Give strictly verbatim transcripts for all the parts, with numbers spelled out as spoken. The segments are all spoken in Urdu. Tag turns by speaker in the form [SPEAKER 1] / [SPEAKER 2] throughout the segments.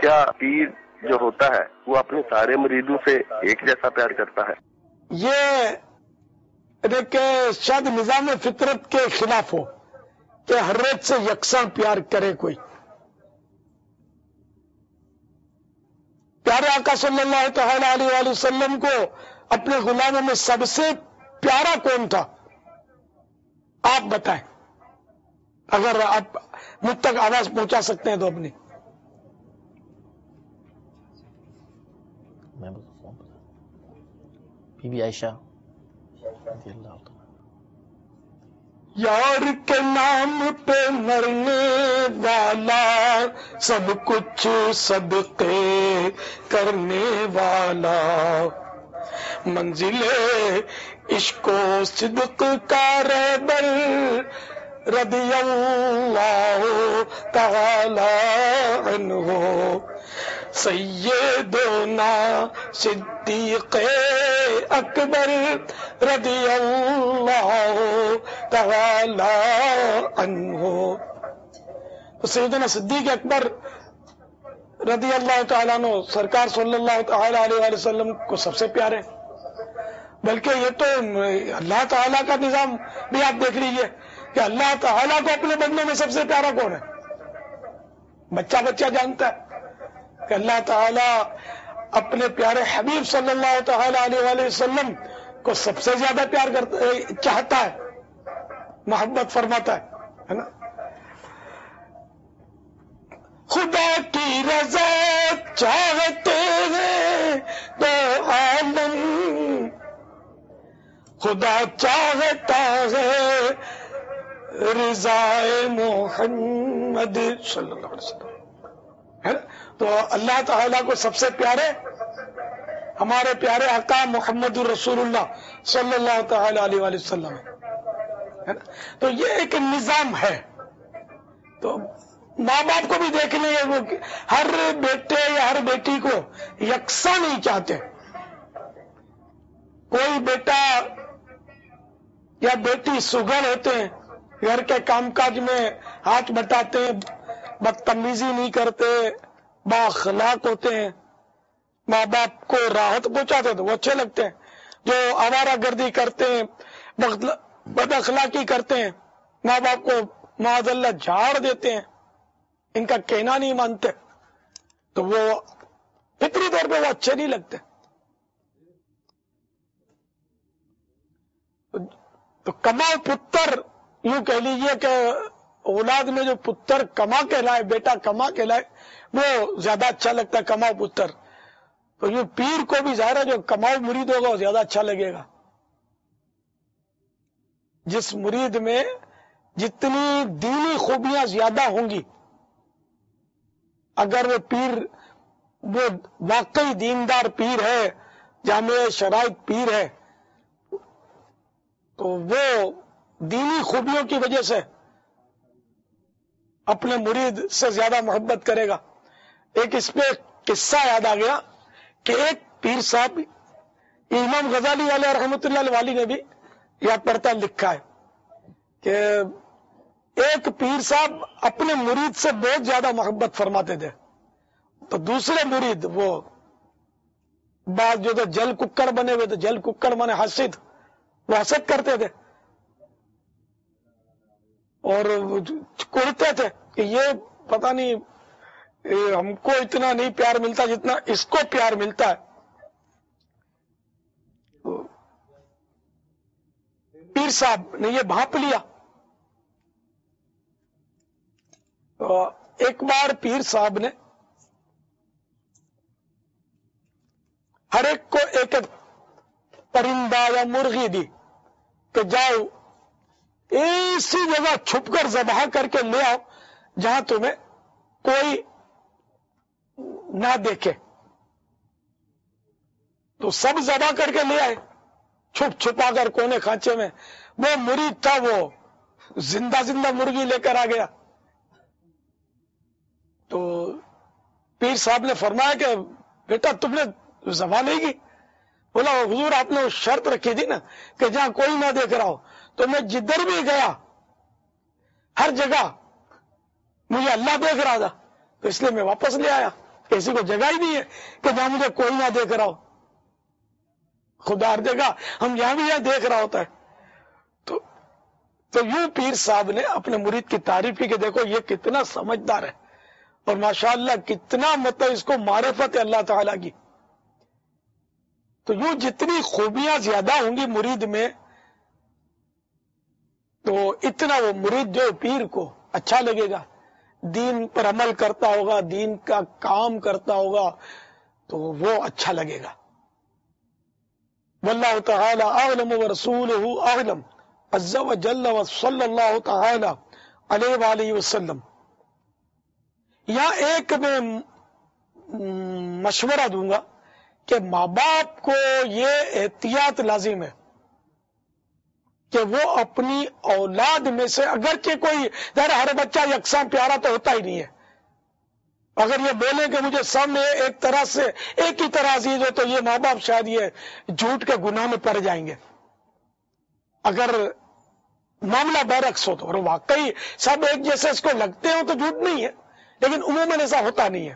[SPEAKER 1] کیا پیر جو ہوتا ہے وہ اپنے سارے مریدوں سے ایک جیسا پیار کرتا ہے؟
[SPEAKER 2] یہ کہ شاید نظام فطرت کے خلاف ہو کہ ہر ایک سے یکساں پیار کرے کوئی. پیارے آقا صلی اللہ تعالی علیہ وآلہ وسلم کو اپنے غلاموں میں سب سے پیارا کون تھا؟ آپ بتائیں، اگر آپ مجھ تک آواز پہنچا سکتے ہیں تو اپنی.
[SPEAKER 3] میں بی بی عائشہ رضی اللہ عنہ.
[SPEAKER 2] یار کے نام پہ مرنے والا سب کچھ صدقے کرنے والا، منزل عشق و صدق کا رہبر رضی اللہ تعالی عنہ، سیدنا صدیق اکبر رضی اللہ تعالی عنہ. سیدنا صدیق اکبر رضی اللہ تعالیٰ عنہ سرکار صلی اللہ تعالی علیہ وآلہ وسلم کو سب سے پیارے. بلکہ یہ تو اللہ تعالیٰ کا نظام بھی آپ دیکھ لیجئے کہ اللہ تعالیٰ کو اپنے بندوں میں سب سے پیارا کون ہے؟ بچہ بچہ جانتا ہے کہ اللہ تعالیٰ اپنے پیارے حبیب صلی اللہ تعالی علیہ وآلہ وسلم کو سب سے زیادہ پیار کرتا چاہتا ہے، محبت فرماتا ہے نا. خدا کی رضا چاہتے ہیں تو عالم، خدا چاہتا ہے رضا محمد صلی اللہ علیہ وسلم. تو اللہ تعالیٰ کو سب سے پیارے ہمارے پیارے آقا محمد رسول اللہ صلی اللہ تعالی علیہ وآلہ وسلم ہے. تو یہ ایک نظام ہے. تو ماں باپ کو بھی دیکھ لیں، وہ ہر بیٹے یا ہر بیٹی کو یکساں نہیں چاہتے. کوئی بیٹا یا بیٹی سگڑ ہوتے ہیں، گھر کے کام کاج میں ہاتھ بٹاتے ہیں، بدتمیزی نہیں کرتے، با اخلاق ہوتے ہیں، ماں باپ کو راحت پہنچاتے تو وہ اچھے لگتے ہیں. جو آوارہ گردی کرتے ہیں، بد اخلاقی کرتے ہیں، ماں باپ کو معاذ اللہ جھاڑ دیتے ہیں، ان کا کہنا نہیں مانتے، تو وہ فطری طور پہ وہ اچھے نہیں لگتے. تو کماؤ پتر، یوں کہہ لیجئے کہ اولاد میں جو پتر کما کہلائے، بیٹا کما کہلائے، وہ زیادہ اچھا لگتا ہے، کماؤ پتر. تو یہ پیر کو بھی ظاہر ہے جو کماؤ مرید ہوگا وہ زیادہ اچھا لگے گا. جس مرید میں جتنی دینی خوبیاں زیادہ ہوں گی، اگر وہ پیر وہ واقعی دیندار پیر ہے، جامع شرائط پیر ہے، تو وہ دینی خوبیوں کی وجہ سے اپنے مرید سے زیادہ محبت کرے گا. ایک اس پہ قصہ یاد آ گیا کہ ایک پیر صاحب، امام غزالی علیہ رحمۃ اللہ علیہ نے بھی یاد پڑتا لکھا ہے کہ ایک پیر صاحب اپنے مرید سے بہت زیادہ محبت فرماتے تھے. تو دوسرے مرید وہ بعض جو تھے جل ککڑ بنے ہوئے تھے، جل ککڑ مانے حسد، وہ حسد کرتے تھے اور کڑتے تھے کہ یہ پتہ نہیں ہم کو اتنا نہیں پیار ملتا جتنا اس کو پیار ملتا ہے. پیر صاحب نے یہ بھانپ لیا. تو ایک بار پیر صاحب نے ہر ایک کو ایک ایک پرندہ یا مرغی دی کہ جاؤ ایسی جگہ چھپ کر ذبح کر کے لے آؤ جہاں تمہیں کوئی نہ دیکھے. تو سب ذبح کر کے لے آئے چھپ چھپا کر کونے کھانچے میں. وہ مرید تھا وہ زندہ زندہ مرغی لے کر آ گیا. تو پیر صاحب نے فرمایا کہ بیٹا تم نے ذبح نہیں کی؟ بولا حضور آپ نے شرط رکھی تھی نا کہ جہاں کوئی نہ دیکھ رہا ہو. تو میں جدھر بھی گیا ہر جگہ مجھے اللہ دیکھ رہا تھا، تو اس لیے میں واپس لے آیا. کسی کو جگہ ہی نہیں ہے کہ جہاں مجھے کوئی نہ دیکھ رہا ہو. خدا ہر جگہ ہم یہاں بھی یہاں دیکھ رہا ہوتا ہے. تو تو یوں پیر صاحب نے اپنے مرید کی تعریف کی کہ دیکھو یہ کتنا سمجھدار ہے اور ماشاءاللہ کتنا مطلب اس کو معرفت ہے اللہ تعالیٰ کی. تو یوں جتنی خوبیاں زیادہ ہوں گی مرید میں تو اتنا وہ مرید جو پیر کو اچھا لگے گا، دین پر عمل کرتا ہوگا، دین کا کام کرتا ہوگا تو وہ اچھا لگے گا. واللہ تعالی اعلم ورسولہ اعلم عز وجل وصلی اللہ تعالی علیہ وآلہ وسلم. یہاں ایک میں مشورہ دوں گا کہ ماں باپ کو یہ احتیاط لازم ہے کہ وہ اپنی اولاد میں سے، اگرچہ کوئی ظاہر ہر بچہ یکساں پیارا تو ہوتا ہی نہیں ہے، اگر یہ بولیں کہ مجھے سب میں ایک طرح سے ایک ہی طرح عزیز ہو تو یہ ماں باپ شاید یہ جھوٹ کے گناہ میں پڑ جائیں گے. اگر معاملہ برعکس ہو تو، اور واقعی سب ایک جیسے اس کو لگتے ہوں تو جھوٹ نہیں ہے، لیکن عموماً ایسا ہوتا نہیں ہے.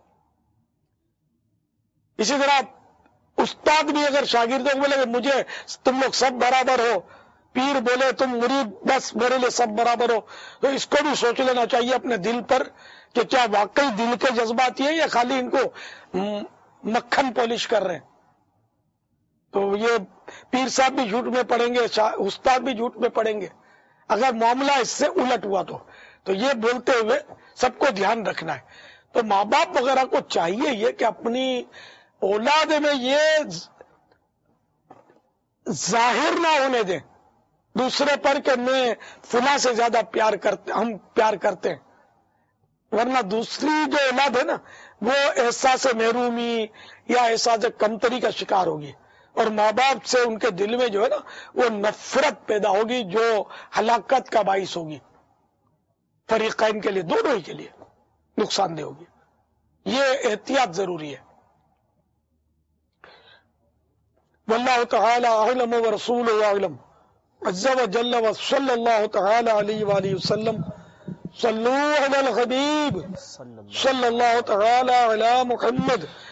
[SPEAKER 2] اسی طرح استاد بھی اگر شاگردوں کو بولے کہ مجھے تم لوگ سب برابر ہو، پیر بولے تم مرید بس میرے لیے سب برابر ہو، تو اس کو بھی سوچ لینا چاہیے اپنے دل پر کہ کیا واقعی دل کے جذبات یہ ہیں یا خالی ان کو مکھن پالش کر رہے ہیں. تو یہ پیر صاحب بھی جھوٹ میں پڑیں گے، استاد بھی جھوٹ میں پڑیں گے اگر معاملہ اس سے الٹ ہوا تو. تو یہ بولتے ہوئے سب کو دھیان رکھنا ہے. تو ماں باپ وغیرہ کو چاہیے یہ کہ اپنی اولاد میں یہ ظاہر نہ ہونے دیں دوسرے پر کہ میں فلاں سے زیادہ پیار کرتے ہم پیار کرتے ہیں، ورنہ دوسری جو اولاد ہے نا وہ احساس محرومی یا احساس کمتری کا شکار ہوگی، اور ماں باپ سے ان کے دل میں جو ہے نا وہ نفرت پیدا ہوگی جو ہلاکت کا باعث ہوگی، فریقین کے لیے، دونوں ہی کے لیے نقصان دہ ہوگی. یہ احتیاط ضروری ہے. واللہ تعالی اعلم ورسولہ اعلم عز وجل وصلی اللہ تعالی علیہ وآلہ وسلم. صلو علی الحبیب صلی اللہ تعالی علی محمد